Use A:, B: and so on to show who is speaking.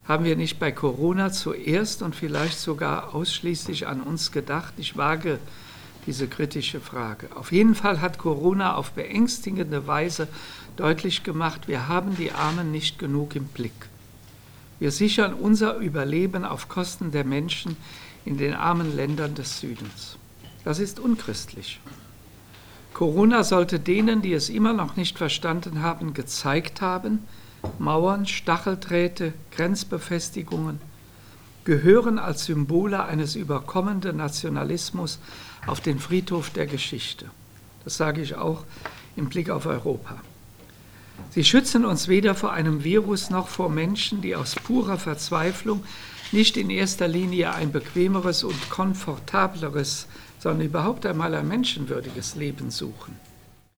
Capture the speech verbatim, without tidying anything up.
A: Haben wir nicht bei Corona zuerst und vielleicht sogar ausschließlich an uns gedacht? Ich wage diese kritische Frage. Auf jeden Fall hat Corona auf beängstigende Weise deutlich gemacht, wir haben die Armen nicht genug im Blick. Wir sichern unser Überleben auf Kosten der Menschen in den armen Ländern des Südens. Das ist unchristlich. Corona sollte denen, die es immer noch nicht verstanden haben, gezeigt haben, Mauern, Stacheldrahte, Grenzbefestigungen gehören als Symbole eines überkommenden Nationalismus auf den Friedhof der Geschichte. Das sage ich auch im Blick auf Europa. Sie schützen uns weder vor einem Virus noch vor Menschen, die aus purer Verzweiflung nicht in erster Linie ein bequemeres und komfortableres, sondern überhaupt einmal ein menschenwürdiges Leben suchen.